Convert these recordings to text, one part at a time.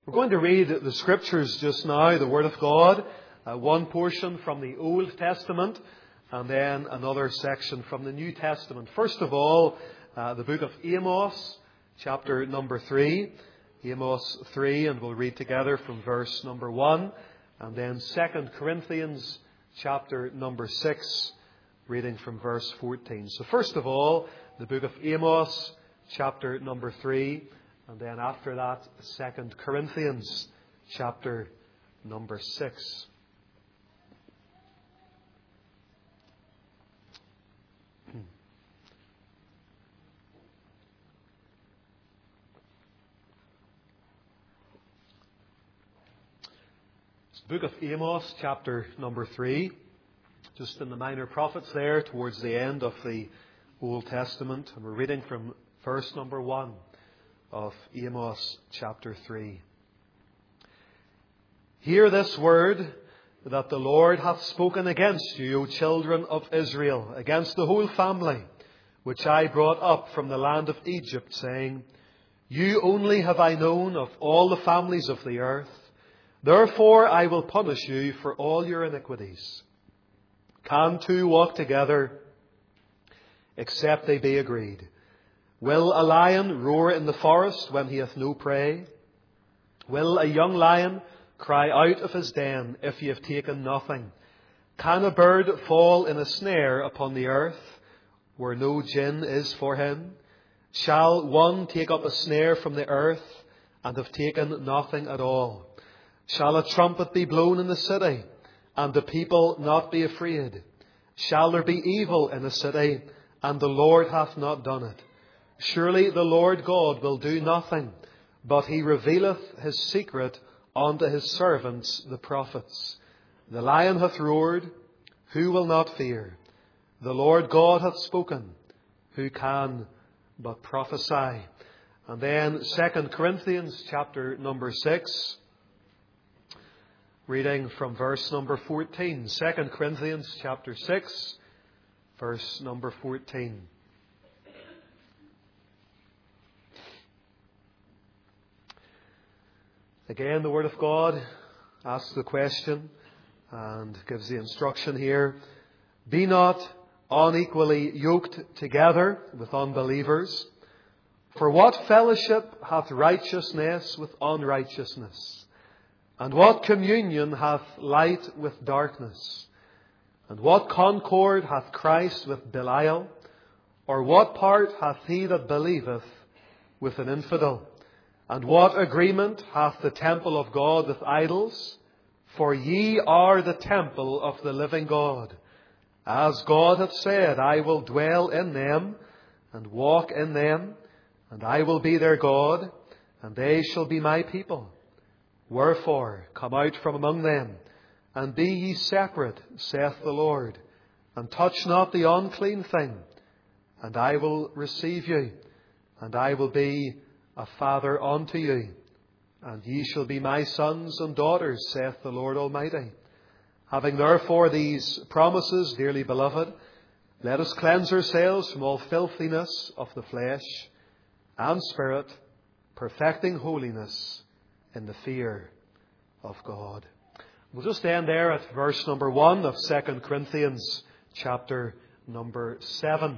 We're going to read the Scriptures just now, the Word of God, one portion from the Old Testament and then another section from the New Testament. First of all, the book of Amos, chapter number 3. Amos 3, and we'll read together from verse number 1. And then 2 Corinthians, chapter number 6, reading from verse 14. So first of all, the book of Amos, chapter number 3. And then after that, 2 Corinthians, chapter number 6. The book of Amos, chapter number 3, just in the Minor Prophets there, towards the end of the Old Testament. And we're reading from verse number 1 of Amos chapter 3. Hear this word that the Lord hath spoken against you, O children of Israel, against the whole family, which I brought up from the land of Egypt, saying, You only have I known of all the families of the earth. Therefore I will punish you for all your iniquities. Can two walk together, except they be agreed? Will a lion roar in the forest when he hath no prey? Will a young lion cry out of his den if he have taken nothing? Can a bird fall in a snare upon the earth, where no gin is for him? Shall one take up a snare from the earth, and have taken nothing at all? Shall a trumpet be blown in the city, and the people not be afraid? Shall there be evil in a city, and the Lord hath not done it? Surely the Lord God will do nothing, but he revealeth his secret unto his servants the prophets. The lion hath roared, who will not fear? The Lord God hath spoken, who can but prophesy? And then 2 Corinthians chapter number 6, reading from verse number 14. 2 Corinthians chapter 6, verse number 14. Again, the Word of God asks the question and gives the instruction here. Be not unequally yoked together with unbelievers. For what fellowship hath righteousness with unrighteousness? And what communion hath light with darkness? And what concord hath Christ with Belial? Or what part hath he that believeth with an infidel? And what agreement hath the temple of God with idols? For ye are the temple of the living God. As God hath said, I will dwell in them, and walk in them, and I will be their God, and they shall be my people. Wherefore, come out from among them, and be ye separate, saith the Lord, and touch not the unclean thing, and I will receive you, and I will be a father unto you, and ye shall be my sons and daughters, saith the Lord Almighty. Having therefore these promises, dearly beloved, let us cleanse ourselves from all filthiness of the flesh and spirit, perfecting holiness in the fear of God. We'll just end there at verse number 1 of 2 Corinthians chapter number 7.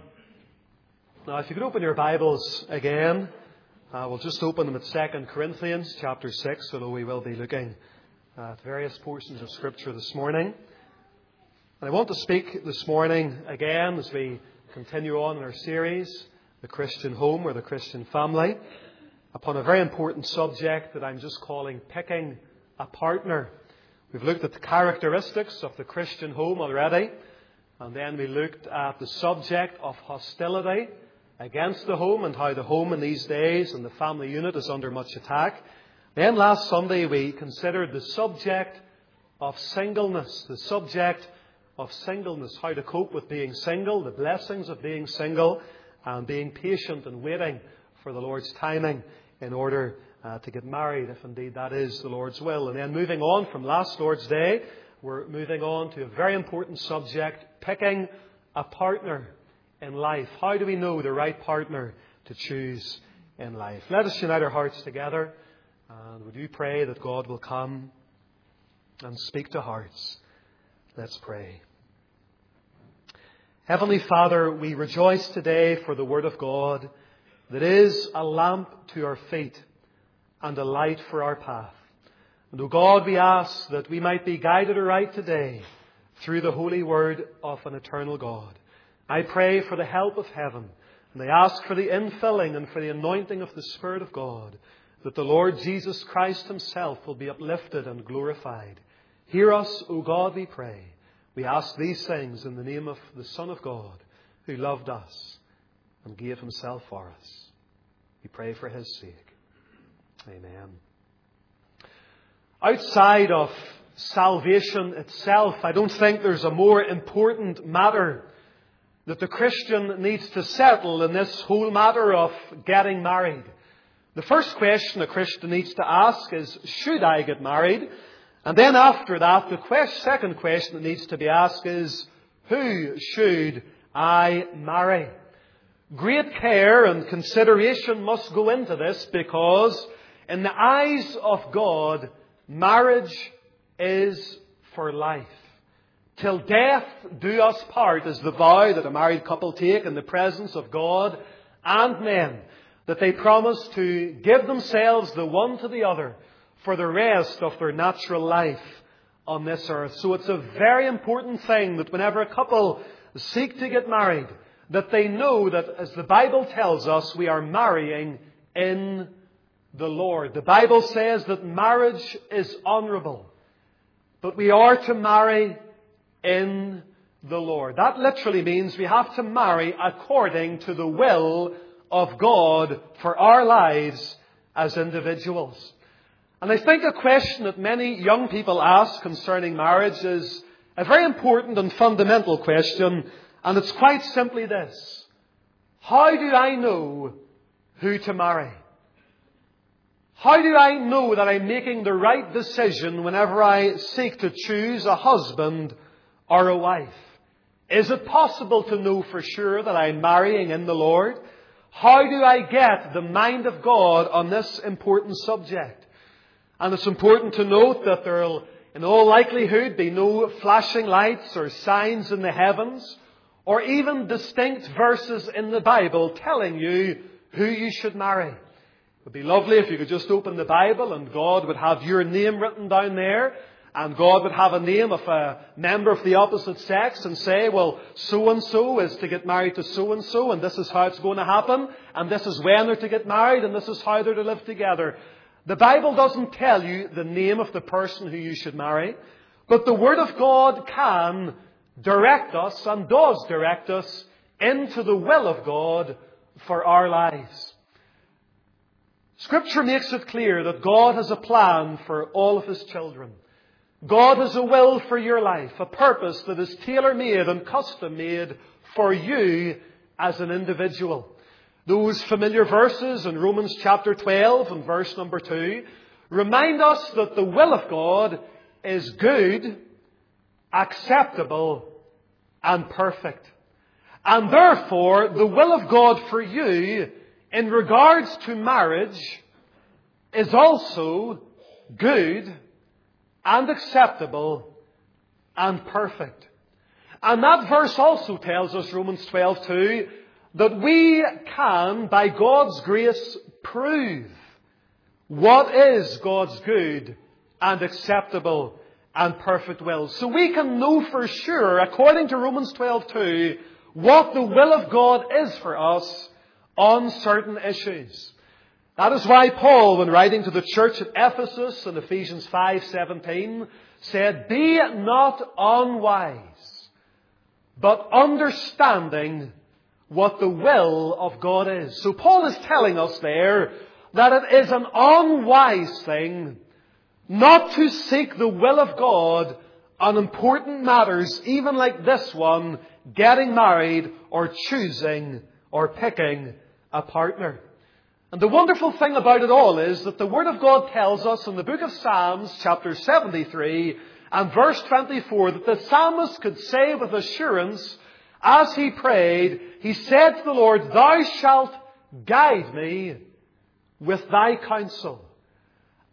Now, if you could open your Bibles again, we'll just open them at 2 Corinthians chapter 6, although we will be looking at various portions of Scripture this morning. And I want to speak this morning again as we continue on in our series, The Christian Home or the Christian Family, upon a very important subject that I'm just calling picking a partner. We've looked at the characteristics of the Christian home already, and then we looked at the subject of hostility against the home and how the home in these days and the family unit is under much attack. Then last Sunday we considered the subject of singleness. The subject of singleness, how to cope with being single, the blessings of being single, and being patient and waiting for the Lord's timing in order to get married, if indeed that is the Lord's will. And then moving on from last Lord's Day, we're moving on to a very important subject, picking a partner in life. How do we know the right partner to choose in life? Let us unite our hearts together And would you pray that God will come and speak to hearts? Let's pray. Heavenly Father, we rejoice today for the Word of God that is a lamp to our feet and a light for our path. And, O God, we ask that we might be guided aright today through the holy Word of an eternal God. I pray for the help of heaven, and I ask for the infilling and for the anointing of the Spirit of God, that the Lord Jesus Christ Himself will be uplifted and glorified. Hear us, O God, we pray. We ask these things in the name of the Son of God, who loved us and gave Himself for us. We pray for His sake. Amen. Outside of salvation itself, I don't think there's a more important matter that the Christian needs to settle in this whole matter of getting married. The first question a Christian needs to ask is, should I get married? And then after that, the second question that needs to be asked is, who should I marry? Great care and consideration must go into this, because in the eyes of God, marriage is for life. Till death do us part is the vow that a married couple take in the presence of God and men, that they promise to give themselves the one to the other for the rest of their natural life on this earth. So it's a very important thing that whenever a couple seek to get married, that they know that, as the Bible tells us, we are marrying in the Lord. The Bible says that marriage is honourable, but we are to marry in the Lord. That literally means we have to marry according to the will of God for our lives as individuals. And I think a question that many young people ask concerning marriage is a very important and fundamental question, and it's quite simply this: how do I know who to marry? How do I know that I'm making the right decision whenever I seek to choose a husband or a wife? Is it possible to know for sure that I'm marrying in the Lord? How do I get the mind of God on this important subject? And it's important to note that there will, in all likelihood, be no flashing lights or signs in the heavens, or even distinct verses in the Bible telling you who you should marry. It would be lovely if you could just open the Bible and God would have your name written down there, and God would have a name of a member of the opposite sex and say, well, so-and-so is to get married to so-and-so, and this is how it's going to happen, and this is when they're to get married, and this is how they're to live together. The Bible doesn't tell you the name of the person who you should marry, but the Word of God can direct us and does direct us into the will of God for our lives. Scripture makes it clear that God has a plan for all of His children. God has a will for your life, a purpose that is tailor-made and custom-made for you as an individual. Those familiar verses in Romans chapter 12 and verse number 2 remind us that the will of God is good, acceptable, and perfect. And therefore, the will of God for you in regards to marriage is also good and acceptable and perfect. And that verse also tells us, Romans 12:2, that we can, by God's grace, prove what is God's good and acceptable and perfect will. So we can know for sure, according to Romans 12:2, what the will of God is for us on certain issues. That is why Paul, when writing to the church at Ephesus in Ephesians 5:17, said, "Be not unwise, but understanding what the will of God is." So Paul is telling us there that it is an unwise thing not to seek the will of God on important matters, even like this one, getting married or choosing or picking a partner. And the wonderful thing about it all is that the Word of God tells us in the book of Psalms, chapter 73 and verse 24, that the psalmist could say with assurance, as he prayed, he said to the Lord, "Thou shalt guide me with thy counsel,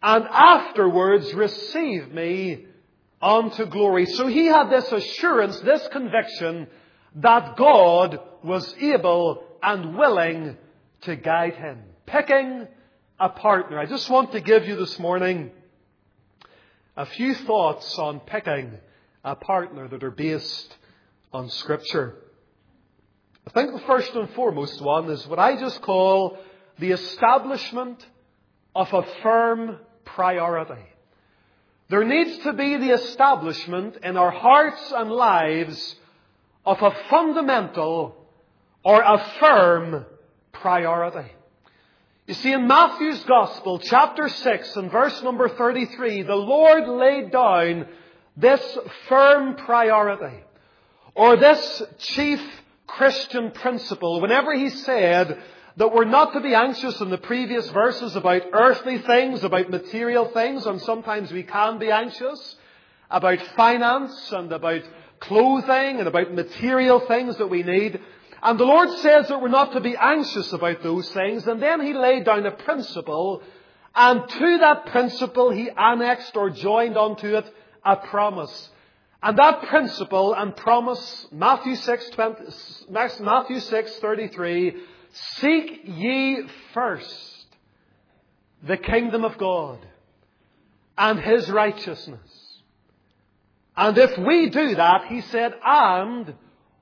and afterwards receive me unto glory. So he had this assurance, this conviction, that God was able and willing to guide him. Picking a partner. I just want to give you this morning a few thoughts on picking a partner that are based on Scripture. I think the first and foremost one is what I just call the establishment of a firm priority. There needs to be the establishment in our hearts and lives of a fundamental or a firm priority. You see, in Matthew's Gospel, chapter 6 and verse number 33, the Lord laid down this firm priority, or this chief Christian principle, whenever He said that we're not to be anxious in the previous verses about earthly things, about material things, and sometimes we can be anxious about finance and about clothing and about material things that we need. And the Lord says that we're not to be anxious about those things. And then He laid down a principle, and to that principle He annexed or joined onto it a promise. And that principle and promise, Matthew 6:33, seek ye first the kingdom of God and His righteousness. And if we do that, He said, and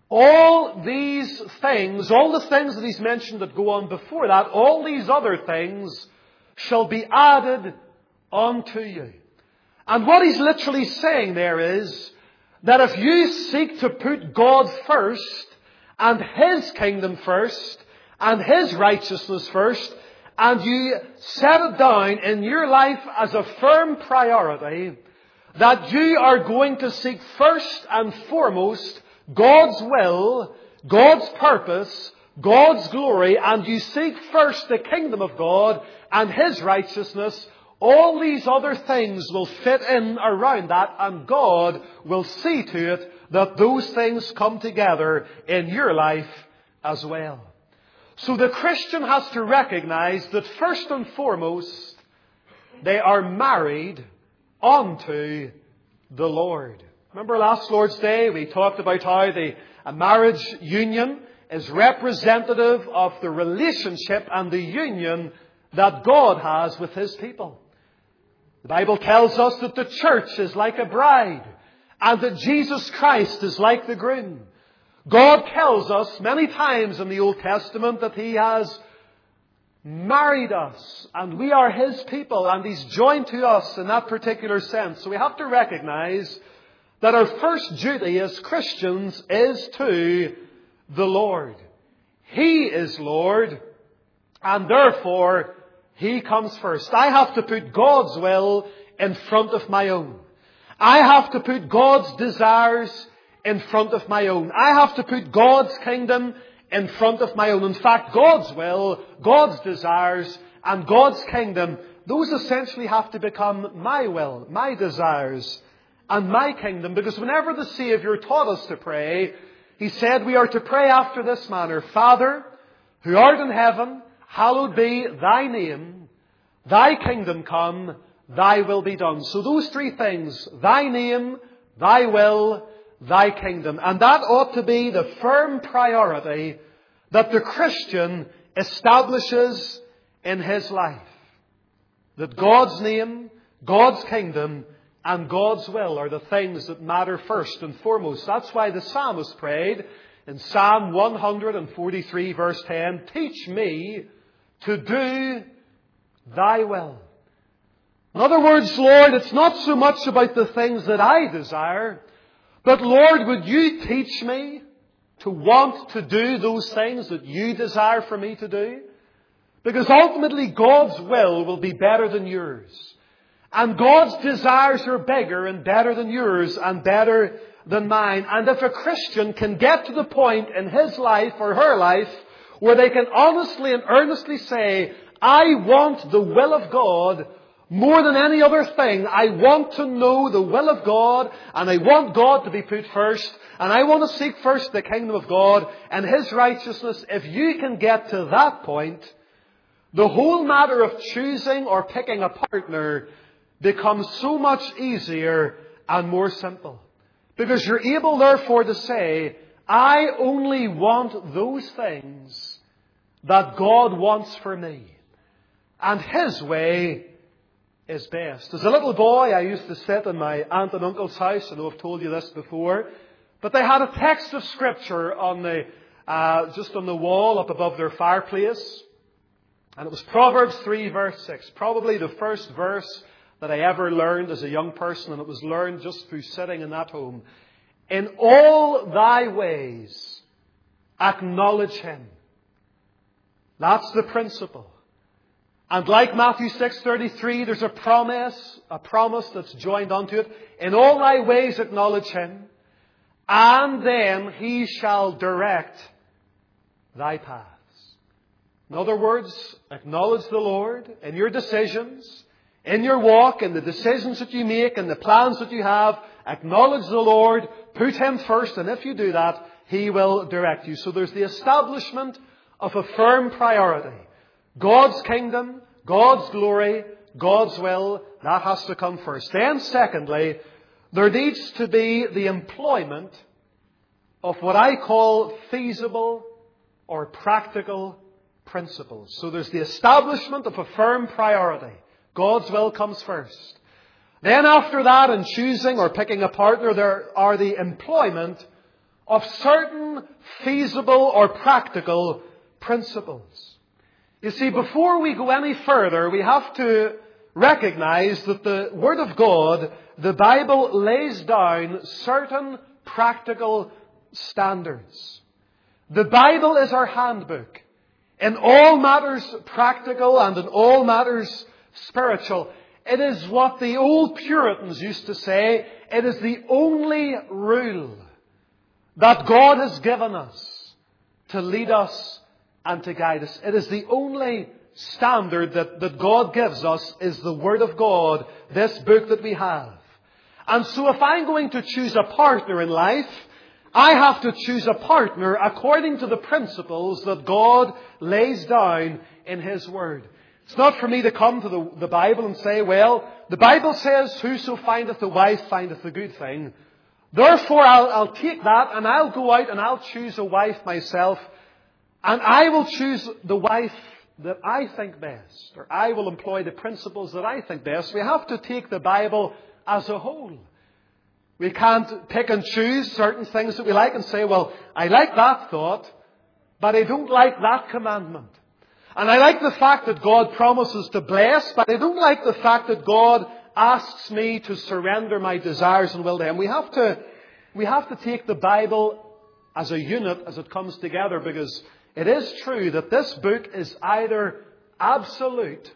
all these things, all the things that He's mentioned that go on before that, all these other things shall be added unto you. And what He's literally saying there is that if you seek to put God first and His kingdom first and His righteousness first, and you set it down in your life as a firm priority, that you are going to seek first and foremost God's will, God's purpose, God's glory, and you seek first the kingdom of God and His righteousness, all these other things will fit in around that, and God will see to it that those things come together in your life as well. So the Christian has to recognize that first and foremost, they are married unto the Lord. Remember last Lord's Day we talked about how a marriage union is representative of the relationship and the union that God has with His people. The Bible tells us that the church is like a bride and that Jesus Christ is like the groom. God tells us many times in the Old Testament that He has married us and we are His people and He's joined to us in that particular sense. So we have to recognize that our first duty as Christians is to the Lord. He is Lord, and therefore He comes first. I have to put God's will in front of my own. I have to put God's desires in front of my own. I have to put God's kingdom in front of my own. In fact, God's will, God's desires, and God's kingdom, those essentially have to become my will, my desires, and my kingdom. Because whenever the Savior taught us to pray, He said we are to pray after this manner: Father, who art in heaven, hallowed be Thy name. Thy kingdom come, Thy will be done. So those three things: Thy name, Thy will, Thy kingdom. And that ought to be the firm priority that the Christian establishes in his life. That God's name, God's kingdom, and God's will are the things that matter first and foremost. That's why the psalmist prayed in Psalm 143 verse 10, teach me to do Thy will. In other words, Lord, it's not so much about the things that I desire, but Lord, would You teach me to want to do those things that You desire for me to do? Because ultimately God's will be better than yours. And God's desires are bigger and better than yours and better than mine. And if a Christian can get to the point in his life or her life where they can honestly and earnestly say, I want the will of God more than any other thing. I want to know the will of God, and I want God to be put first, and I want to seek first the kingdom of God and His righteousness. If you can get to that point, the whole matter of choosing or picking a partner becomes so much easier and more simple. Because you're able, therefore, to say, I only want those things that God wants for me. And His way is best. As a little boy, I used to sit in my aunt and uncle's house. I know I've told you this before. But they had a text of Scripture on just on the wall up above their fireplace. And it was Proverbs 3 verse 6. Probably the first verse that I ever learned as a young person. And it was learned just through sitting in that home. In all thy ways, acknowledge Him. That's the principle. And like Matthew 6:33, there's a promise that's joined onto it. In all thy ways acknowledge Him, and then He shall direct thy paths. In other words, acknowledge the Lord in your decisions, in your walk, in the decisions that you make, in the plans that you have. Acknowledge the Lord, put Him first, and if you do that, He will direct you. So there's the establishment of a firm priority. God's kingdom, God's glory, God's will, that has to come first. Then secondly, there needs to be the employment of what I call feasible or practical principles. So there's the establishment of a firm priority. God's will comes first. Then after that, in choosing or picking a partner, there are the employment of certain feasible or practical principles. You see, before we go any further, we have to recognize that the Word of God, the Bible, lays down certain practical standards. The Bible is our handbook in all matters practical and in all matters spiritual. It is what the old Puritans used to say. It is the only rule that God has given us to lead us and to guide us. It is the only standard that God gives us is the Word of God, this book that we have. And so if I'm going to choose a partner in life, I have to choose a partner according to the principles that God lays down in His Word. It's not for me to come to the Bible and say, well, the Bible says, whoso findeth a wife findeth a good thing. Therefore, I'll take that and I'll go out and I'll choose a wife myself. And I will choose the wife that I think best. Or I will employ the principles that I think best. We have to take the Bible as a whole. We can't pick and choose certain things that we like and say, well, I like that thought, but I don't like that commandment. And I like the fact that God promises to bless, but I don't like the fact that God asks me to surrender my desires and will to Him. We have to take the Bible as a unit as it comes together, because it is true that this book is either absolute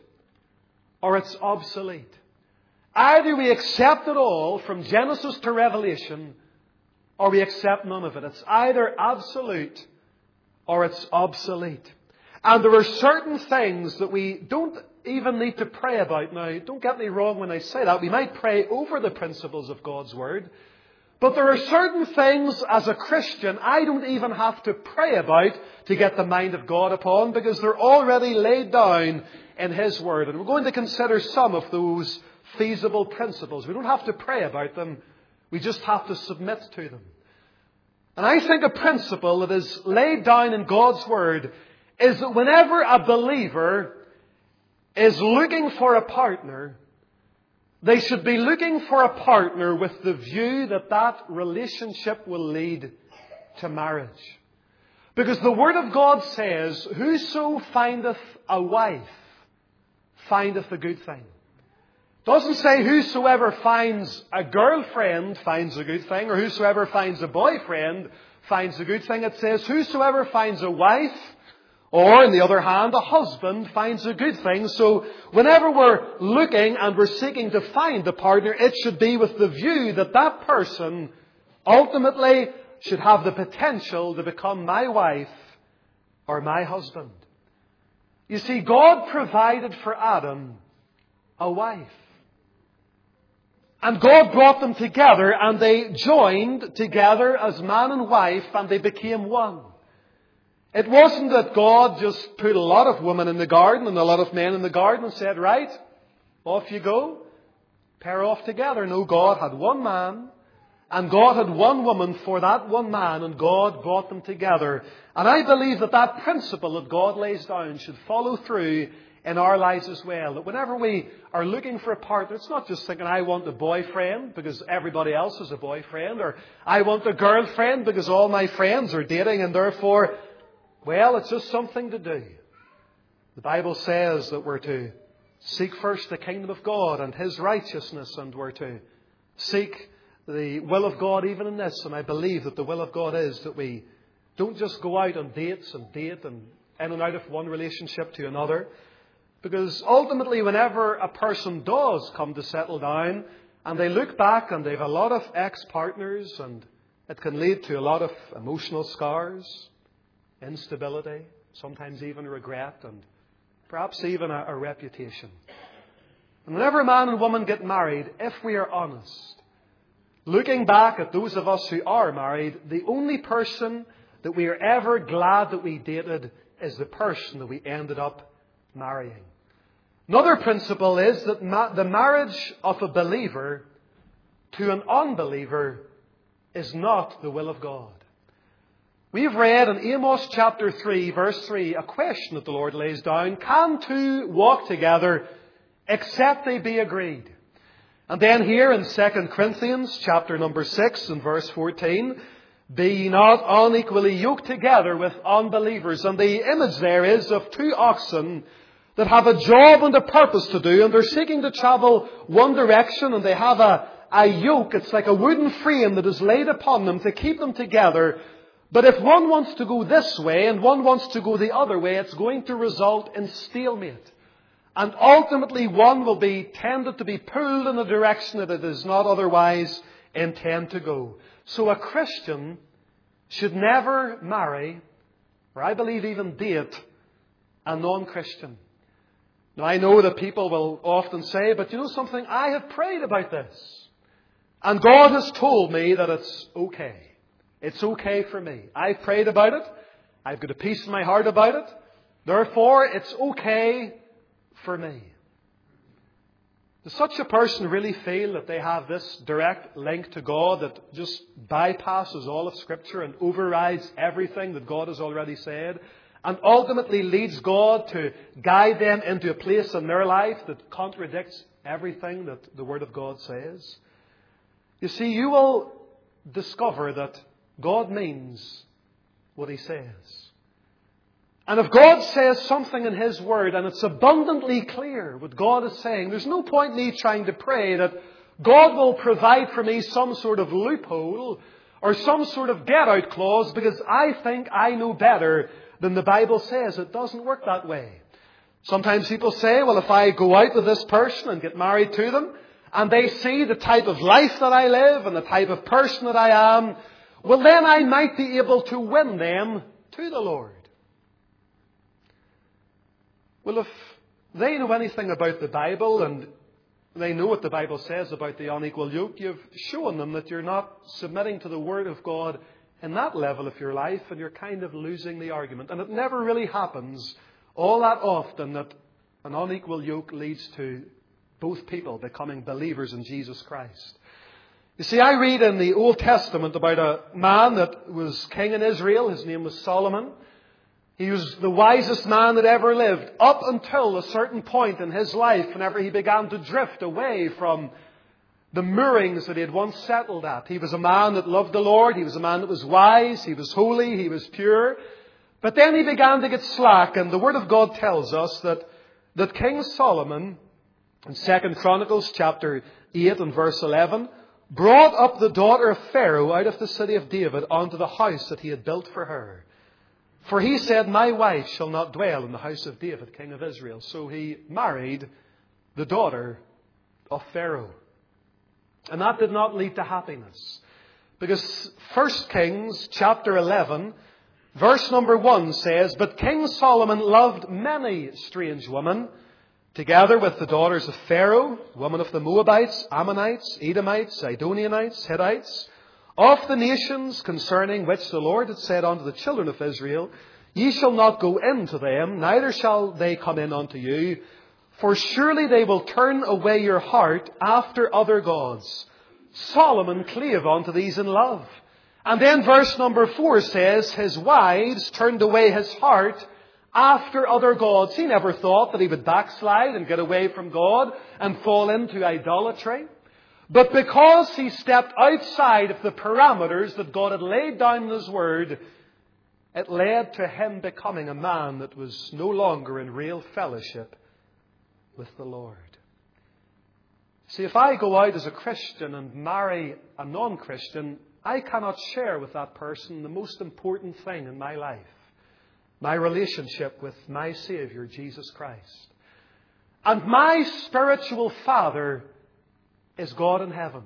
or it's obsolete. Either we accept it all from Genesis to Revelation, or we accept none of it. It's either absolute or it's obsolete. And there are certain things that we don't even need to pray about. Now, don't get me wrong when I say that. We might pray over the principles of God's Word. But there are certain things as a Christian I don't even have to pray about to get the mind of God upon, because they're already laid down in His Word. And we're going to consider some of those feasible principles. We don't have to pray about them. We just have to submit to them. And I think a principle that is laid down in God's Word is that whenever a believer is looking for a partner, they should be looking for a partner with the view that that relationship will lead to marriage. Because the Word of God says, whoso findeth a wife findeth a good thing. It doesn't say whosoever finds a girlfriend finds a good thing, or whosoever finds a boyfriend finds a good thing. It says whosoever finds a wife, or, on the other hand, a husband finds a good thing. So, whenever we're looking and we're seeking to find a partner, it should be with the view that that person ultimately should have the potential to become my wife or my husband. You see, God provided for Adam a wife. And God brought them together, and they joined together as man and wife, and they became one. It wasn't that God just put a lot of women in the garden and a lot of men in the garden and said, right, off you go, pair off together. No, God had one man and God had one woman for that one man, and God brought them together. And I believe that that principle that God lays down should follow through in our lives as well. That whenever we are looking for a partner, it's not just thinking, I want a boyfriend because everybody else has a boyfriend, or I want a girlfriend because all my friends are dating, and therefore, well, it's just something to do. The Bible says that we're to seek first the kingdom of God and His righteousness, and we're to seek the will of God even in this. And I believe that the will of God is that we don't just go out on dates and date and in and out of one relationship to another. Because ultimately, whenever a person does come to settle down and they look back and they have a lot of ex-partners, and it can lead to a lot of emotional scars, instability, sometimes even regret, and perhaps even a reputation. And whenever a man and woman get married, if we are honest, looking back at those of us who are married, the only person that we are ever glad that we dated is the person that we ended up marrying. Another principle is that the marriage of a believer to an unbeliever is not the will of God. We've read in Amos chapter 3, verse 3, a question that the Lord lays down. Can two walk together except they be agreed? And then here in 2 Corinthians chapter number 6 and verse 14, be ye not unequally yoked together with unbelievers. And the image there is of two oxen that have a job and a purpose to do, and they're seeking to travel one direction, and they have a yoke. It's like a wooden frame that is laid upon them to keep them together. But if one wants to go this way and one wants to go the other way, it's going to result in stalemate. And ultimately one will be tended to be pulled in a direction that it does not otherwise intend to go. So a Christian should never marry, or I believe even date, a non-Christian. Now I know that people will often say, but you know something, I have prayed about this. And God has told me that it's okay. It's okay for me. I've prayed about it. I've got a peace in my heart about it. Therefore, it's okay for me. Does such a person really feel that they have this direct link to God that just bypasses all of Scripture and overrides everything that God has already said, and ultimately leads God to guide them into a place in their life that contradicts everything that the Word of God says? You see, you will discover that God means what He says. And if God says something in His Word and it's abundantly clear what God is saying, there's no point in me trying to pray that God will provide for me some sort of loophole or some sort of get-out clause because I think I know better than the Bible says. It doesn't work that way. Sometimes people say, well, if I go out with this person and get married to them and they see the type of life that I live and the type of person that I am, well, then I might be able to win them to the Lord. Well, if they know anything about the Bible and they know what the Bible says about the unequal yoke, you've shown them that you're not submitting to the Word of God in that level of your life, and you're kind of losing the argument. And it never really happens all that often that an unequal yoke leads to both people becoming believers in Jesus Christ. You see, I read in the Old Testament about a man that was king in Israel. His name was Solomon. He was the wisest man that ever lived up until a certain point in his life whenever he began to drift away from the moorings that he had once settled at. He was a man that loved the Lord. He was a man that was wise. He was holy. He was pure. But then he began to get slack, and the Word of God tells us that King Solomon, in 2 Chronicles chapter 8 and verse 11, brought up the daughter of Pharaoh out of the city of David onto the house that he had built for her. For he said, my wife shall not dwell in the house of David, king of Israel. So he married the daughter of Pharaoh. And that did not lead to happiness. Because 1 Kings chapter 11, verse number 1 says, but King Solomon loved many strange women, together with the daughters of Pharaoh, women of the Moabites, Ammonites, Edomites, Sidonianites, Hittites, of the nations concerning which the Lord had said unto the children of Israel, Ye shall not go into them, neither shall they come in unto you. For surely they will turn away your heart after other gods. Solomon clave unto these in love. And then verse number 4 says, his wives turned away his heart after other gods. He never thought that he would backslide and get away from God and fall into idolatry. But because he stepped outside of the parameters that God had laid down in His Word, it led to him becoming a man that was no longer in real fellowship with the Lord. See, if I go out as a Christian and marry a non-Christian, I cannot share with that person the most important thing in my life, my relationship with my Saviour, Jesus Christ. And my spiritual father is God in heaven.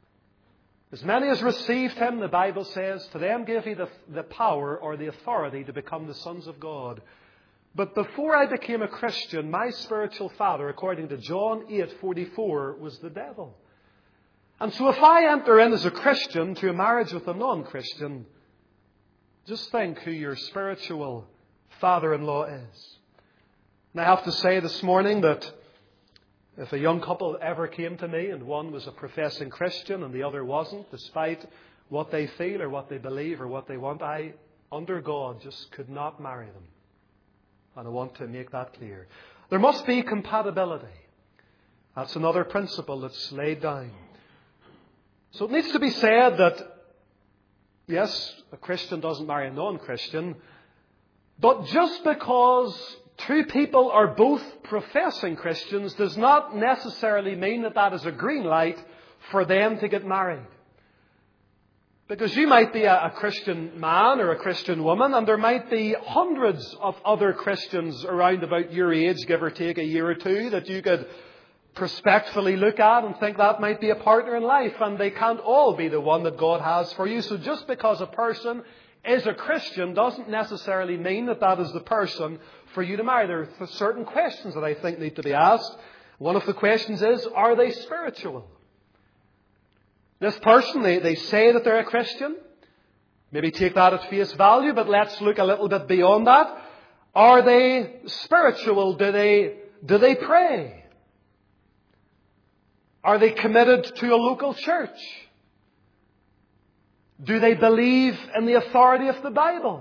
As many as received Him, the Bible says, to them gave He the power or the authority to become the sons of God. But before I became a Christian, my spiritual father, according to John 8:44, was the devil. And so if I enter in as a Christian to a marriage with a non-Christian, just think who your spiritual father-in-law is. And I have to say this morning that if a young couple ever came to me and one was a professing Christian and the other wasn't, despite what they feel or what they believe or what they want, I, under God, just could not marry them. And I want to make that clear. There must be compatibility. That's another principle that's laid down. So it needs to be said that, yes, a Christian doesn't marry a non-Christian, but just because two people are both professing Christians does not necessarily mean that that is a green light for them to get married. Because you might be a Christian man or a Christian woman, and there might be hundreds of other Christians around about your age, give or take a year or two, that you could prospectively look at and think that might be a partner in life, and they can't all be the one that God has for you. So just because a person is a Christian doesn't necessarily mean that that is the person for you to marry. There are certain questions that I think need to be asked. One of the questions is, are they spiritual? This person, they say that they're a Christian. Maybe take that at face value, but let's look a little bit beyond that. Are they spiritual? Do they pray? Are they committed to a local church? Do they believe in the authority of the Bible?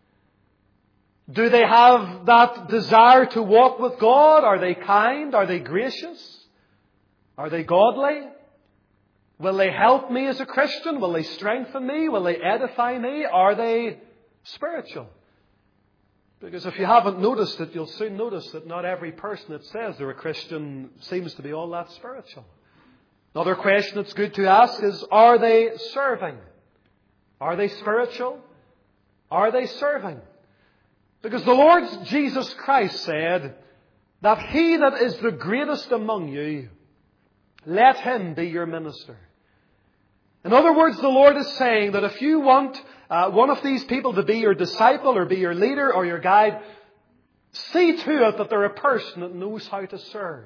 Do they have that desire to walk with God? Are they kind? Are they gracious? Are they godly? Will they help me as a Christian? Will they strengthen me? Will they edify me? Are they spiritual? Because if you haven't noticed it, you'll soon notice that not every person that says they're a Christian seems to be all that spiritual. Another question that's good to ask is, are they serving? Are they spiritual? Are they serving? Because the Lord Jesus Christ said that he that is the greatest among you, let him be your minister. In other words, the Lord is saying that if you want one of these people to be your disciple or be your leader or your guide, see to it that they're a person that knows how to serve.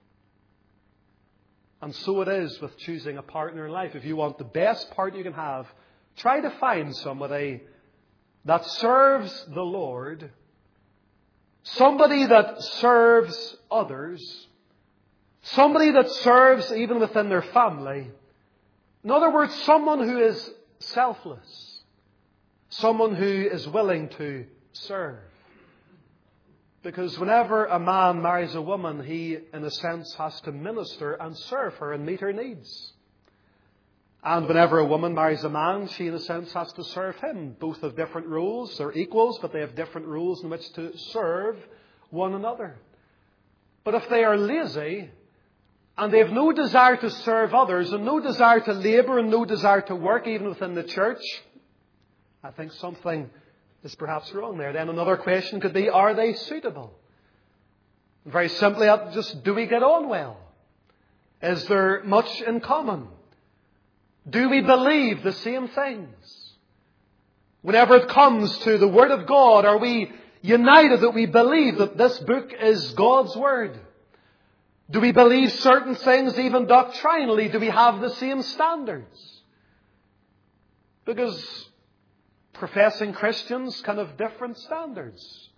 And so it is with choosing a partner in life. If you want the best partner you can have, try to find somebody that serves the Lord, somebody that serves others, somebody that serves even within their family. In other words, someone who is selfless, someone who is willing to serve. Because whenever a man marries a woman, he, in a sense, has to minister and serve her and meet her needs. And whenever a woman marries a man, she, in a sense, has to serve him. Both have different roles. They're equals, but they have different roles in which to serve one another. But if they are lazy, and they have no desire to serve others, and no desire to labour, and no desire to work, even within the church, I think something is perhaps wrong there. Then another question could be, are they suitable? Very simply, just do we get on well? Is there much in common? Do we believe the same things? Whenever it comes to the Word of God, are we united that we believe that this book is God's Word? Do we believe certain things even doctrinally? Do we have the same standards? Because professing Christians can have different standards.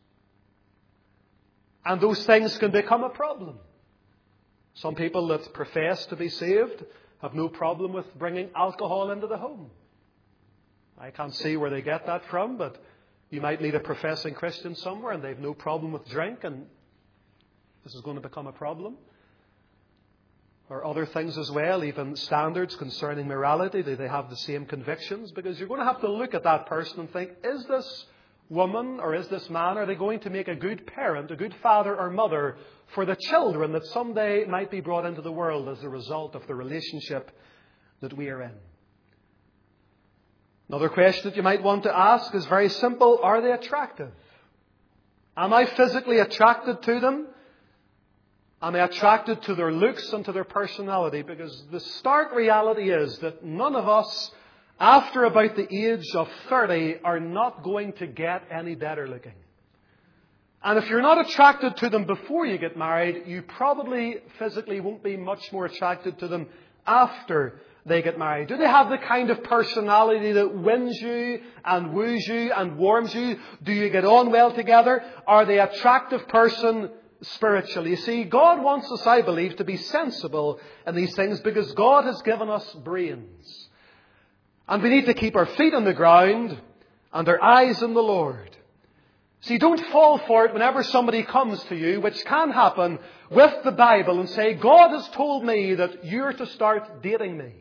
And those things can become a problem. Some people that profess to be saved have no problem with bringing alcohol into the home. I can't see where they get that from, but you might meet a professing Christian somewhere and they have no problem with drink, and this is going to become a problem. Or other things as well, even standards concerning morality. Do they have the same convictions? Because you're going to have to look at that person and think, is this woman or is this man, are they going to make a good parent, a good father or mother for the children that someday might be brought into the world as a result of the relationship that we are in? Another question that you might want to ask is very simple. Are they attractive? Am I physically attracted to them? Am I attracted to their looks and to their personality? Because the stark reality is that none of us, after about the age of 30, are not going to get any better looking. And if you're not attracted to them before you get married, you probably physically won't be much more attracted to them after they get married. Do they have the kind of personality that wins you and woos you and warms you? Do you get on well together? Are they an attractive person spiritually? You see, God wants us, I believe, to be sensible in these things because God has given us brains. And we need to keep our feet on the ground and our eyes on the Lord. See, don't fall for it whenever somebody comes to you, which can happen, with the Bible and say, God has told me that you're to start dating me.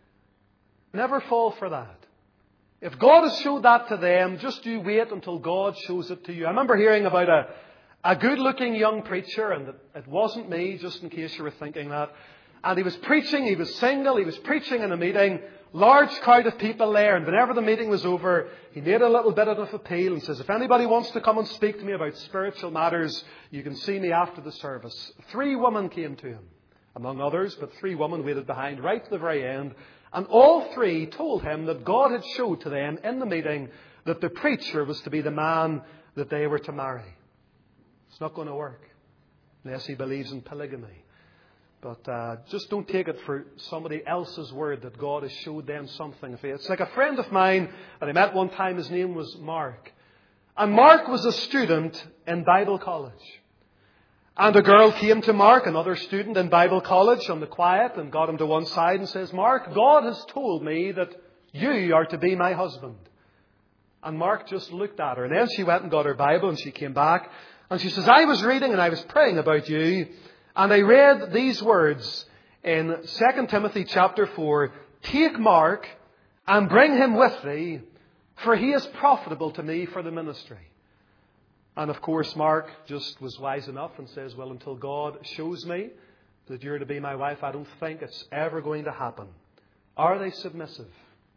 Never fall for that. If God has showed that to them, just you wait until God shows it to you. I remember hearing about a good-looking young preacher, and it wasn't me, just in case you were thinking that. And he was preaching, he was single, he was preaching in a meeting, large crowd of people there, and whenever the meeting was over, he made a little bit of an appeal and says, if anybody wants to come and speak to me about spiritual matters, you can see me after the service. 3 women came to him, among others, but 3 women waited behind right to the very end. And all 3 told him that God had showed to them in the meeting that the preacher was to be the man that they were to marry. It's not going to work unless he believes in polygamy. But just don't take it for somebody else's word that God has showed them something. It's like a friend of mine that I met one time. His name was Mark. And Mark was a student in Bible college. And a girl came to Mark, another student in Bible college, on the quiet, and got him to one side and says, Mark, God has told me that you are to be my husband. And Mark just looked at her. And then she went and got her Bible and she came back. And she says, I was reading and I was praying about you. And I read these words in 2 Timothy chapter 4. Take Mark and bring him with thee, for he is profitable to me for the ministry. And of course, Mark just was wise enough and says, well, until God shows me that you're to be my wife, I don't think it's ever going to happen. Are they submissive?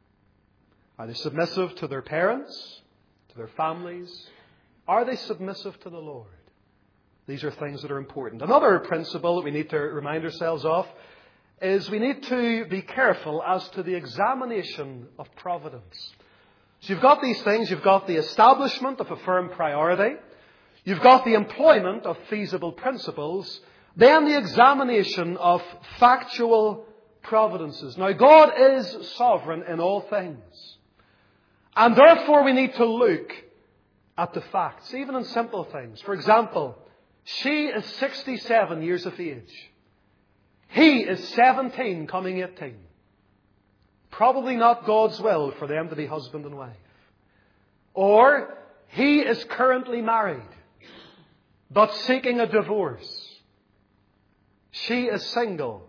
Are they submissive to their parents, to their families? Are they submissive to the Lord? These are things that are important. Another principle that we need to remind ourselves of is we need to be careful as to the examination of providence. So you've got these things. You've got the establishment of a firm priority. You've got the employment of feasible principles. Then the examination of factual providences. Now, God is sovereign in all things. And therefore we need to look at the facts, even in simple things. For example, she is 67 years of age. He is 17, coming 18. Probably not God's will for them to be husband and wife. Or he is currently married, but seeking a divorce. She is single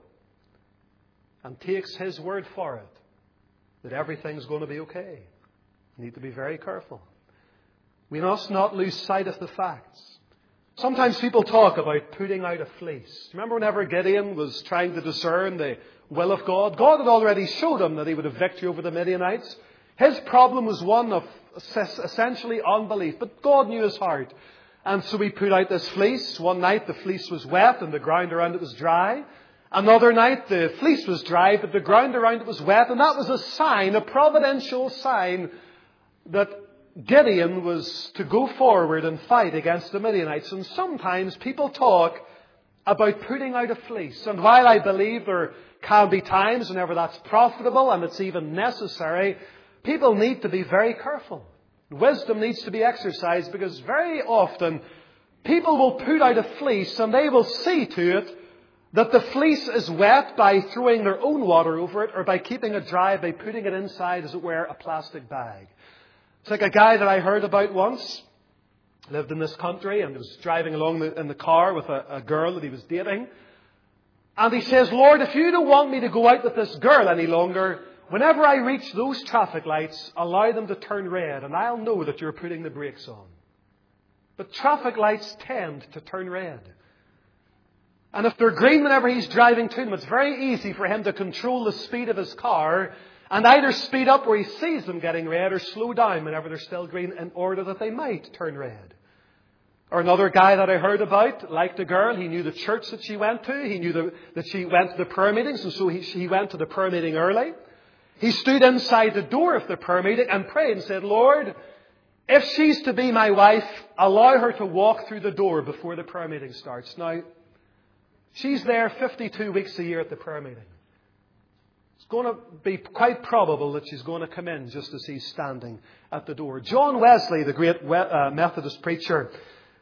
and takes his word for it that everything's going to be okay. We need to be very careful. We must not lose sight of the facts. Sometimes people talk about putting out a fleece. Remember whenever Gideon was trying to discern the will of God? God had already showed him that he would have victory over the Midianites. His problem was one of essentially unbelief. But God knew his heart. And so he put out this fleece. One night the fleece was wet and the ground around it was dry. Another night the fleece was dry but the ground around it was wet. And that was a sign, a providential sign, that Gideon was to go forward and fight against the Midianites. And sometimes people talk about putting out a fleece. And while I believe there can be times whenever that's profitable and it's even necessary, people need to be very careful. Wisdom needs to be exercised because very often people will put out a fleece and they will see to it that the fleece is wet by throwing their own water over it or by keeping it dry by putting it inside, as it were, a plastic bag. It's like a guy that I heard about once, lived in this country and was driving along in the car with a girl that he was dating. And he says, Lord, if you don't want me to go out with this girl any longer, whenever I reach those traffic lights, allow them to turn red and I'll know that you're putting the brakes on. But traffic lights tend to turn red. And if they're green whenever he's driving to them, it's very easy for him to control the speed of his car and either speed up where he sees them getting red or slow down whenever they're still green in order that they might turn red. Or another guy that I heard about liked a girl. He knew the church that she went to. He knew that she went to the prayer meetings, and so he went to the prayer meeting early. He stood inside the door of the prayer meeting and prayed and said, Lord, if she's to be my wife, allow her to walk through the door before the prayer meeting starts. Now, she's there 52 weeks a year at the prayer meeting. It's going to be quite probable that she's going to come in just as he's standing at the door. John Wesley, the great Methodist preacher,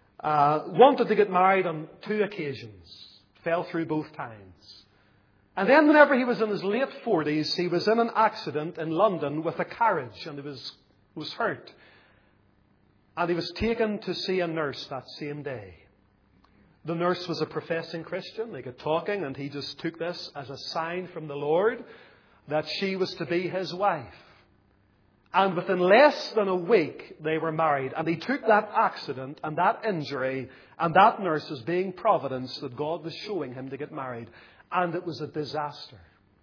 wanted to get married on 2 occasions. Fell through both times. And then whenever he was in his late 40s, he was in an accident in London with a carriage and he was hurt. And he was taken to see a nurse that same day. The nurse was a professing Christian. They got talking and he just took this as a sign from the Lord that she was to be his wife. And within less than a week, they were married. And he took that accident and that injury and that nurse as being providence that God was showing him to get married. And it was a disaster.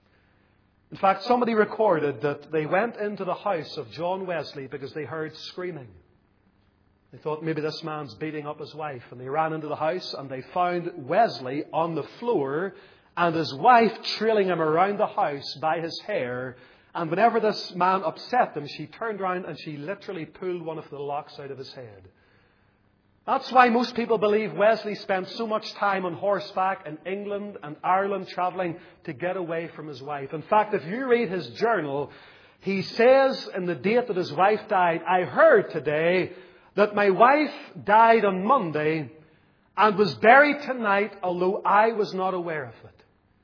In fact, somebody recorded that they went into the house of John Wesley because they heard screaming. They thought maybe this man's beating up his wife. And they ran into the house and they found Wesley on the floor and his wife trailing him around the house by his hair. And whenever this man upset them, she turned around and she literally pulled one of the locks out of his head. That's why most people believe Wesley spent so much time on horseback in England and Ireland travelling to get away from his wife. In fact, if you read his journal, he says in the date that his wife died, I heard today that my wife died on Monday and was buried tonight, although I was not aware of it.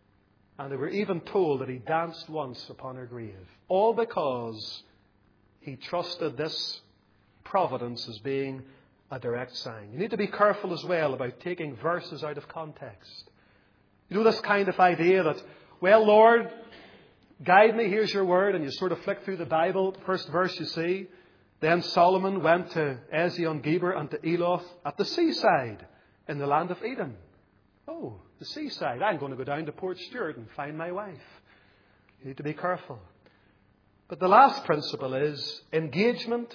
And they were even told that he danced once upon her grave. All because he trusted this providence as being a direct sign. You need to be careful as well about taking verses out of context. You know this kind of idea that, well, Lord, guide me, here's your word, and you sort of flick through the Bible, first verse you see. Then Solomon went to Ezion-Geber and to Eloth at the seaside in the land of Edom. Oh, the seaside. I'm going to go down to Port Stewart and find my wife. You need to be careful. But the last principle is engagement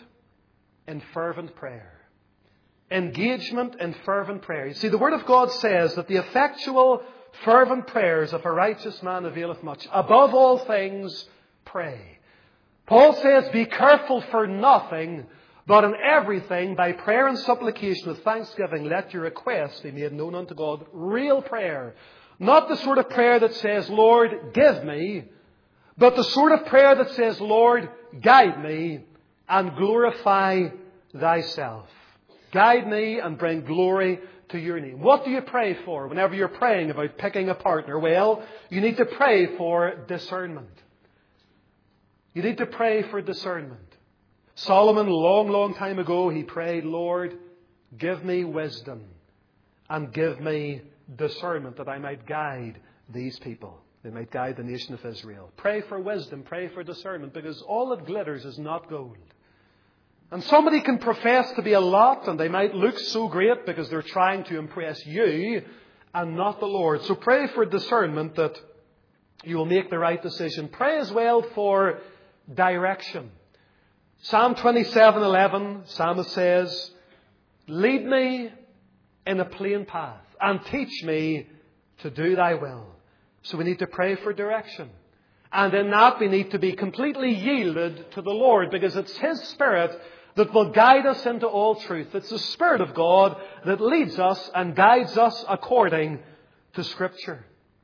in fervent prayer. Engagement in fervent prayer. You see, the Word of God says that the effectual, fervent prayers of a righteous man availeth much. Above all things, pray. Paul says, be careful for nothing, but in everything, by prayer and supplication with thanksgiving, let your requests be made known unto God. Real prayer. Not the sort of prayer that says, Lord, give me, but the sort of prayer that says, Lord, guide me and glorify thyself. Guide me and bring glory to your name. What do you pray for whenever you're praying about picking a partner? Well, you need to pray for discernment. You need to pray for discernment. Solomon, long time ago, he prayed, Lord, give me wisdom and give me discernment that I might guide these people. They might guide the nation of Israel. Pray for wisdom, pray for discernment, because all that glitters is not gold. And somebody can profess to be a lot, and they might look so great because they're trying to impress you and not the Lord. So pray for discernment that you will make the right decision. Pray as well for direction. Psalm 27:11, Psalmist says, lead me in a plain path and teach me to do thy will. So we need to pray for direction. And in that we need to be completely yielded to the Lord, because it's His Spirit that will guide us into all truth. It's the Spirit of God that leads us and guides us according to Scripture.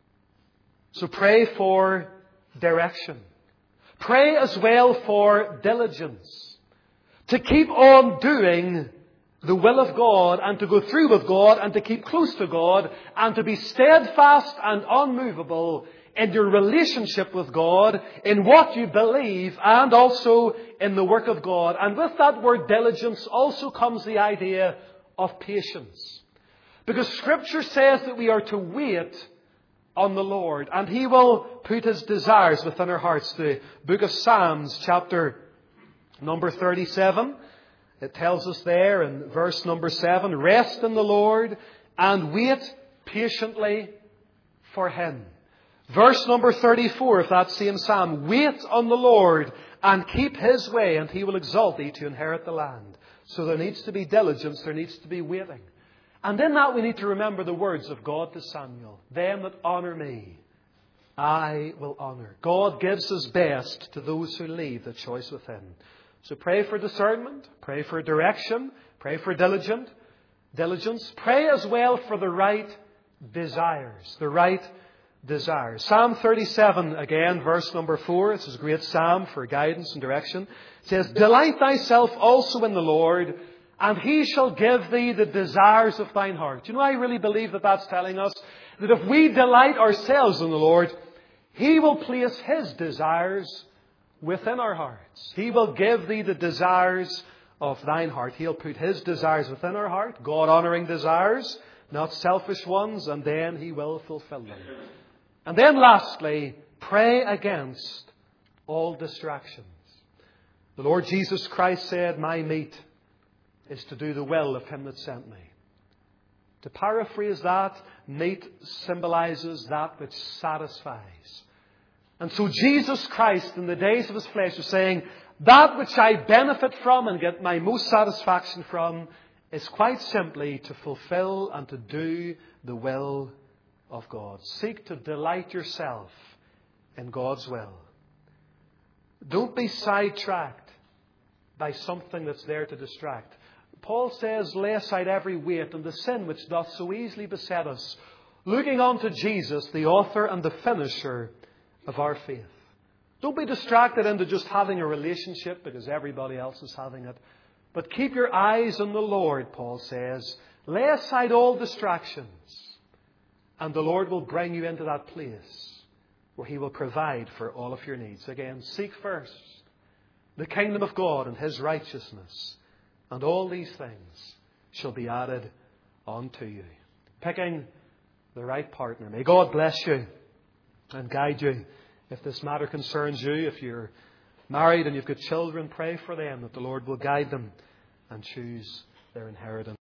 So pray for direction. Pray as well for diligence. to keep on doing the will of God and to go through with God and to keep close to God and to be steadfast and unmovable in your relationship with God, in what you believe, and also in the work of God. And with that word diligence also comes the idea of patience. Because Scripture says that we are to wait on the Lord, and He will put His desires within our hearts. The book of Psalms, chapter number 37, it tells us there in verse number 7, rest in the Lord and wait patiently for Him. Verse number 34 of that same psalm, wait on the Lord and keep His way, and He will exalt thee to inherit the land. So there needs to be diligence, there needs to be waiting. And in that we need to remember the words of God to Samuel. Them that honour me, I will honour. God gives His best to those who leave the choice with Him. So pray for discernment, pray for direction, pray for diligence. Pray as well for the right desires. The right desires. Psalm 37, again, verse number 4. This is a great psalm for guidance and direction. It says, delight thyself also in the Lord, and He shall give thee the desires of thine heart. You know, I really believe that that's telling us that if we delight ourselves in the Lord, He will place His desires within our hearts. He will give thee the desires of thine heart. He'll put His desires within our heart, God-honouring desires, not selfish ones, and then He will fulfill them. And then lastly, pray against all distractions. The Lord Jesus Christ said, my meat is to do the will of Him that sent me. To paraphrase that, meat symbolises that which satisfies. And so Jesus Christ, in the days of His flesh, was saying, that which I benefit from and get my most satisfaction from is quite simply to fulfill and to do the will of God. Seek to delight yourself in God's will. Don't be sidetracked by something that's there to distract. Paul says, lay aside every weight and the sin which doth so easily beset us, looking unto Jesus, the author and the finisher of our faith. Don't be distracted into just having a relationship because everybody else is having it. But keep your eyes on the Lord, Paul says. Lay aside all distractions, and the Lord will bring you into that place where He will provide for all of your needs. Again, seek first the kingdom of God and His righteousness, and all these things shall be added unto you. Picking the right partner. May God bless you and guide you. If this matter concerns you, if you're married and you've got children, pray for them that the Lord will guide them and choose their inheritance.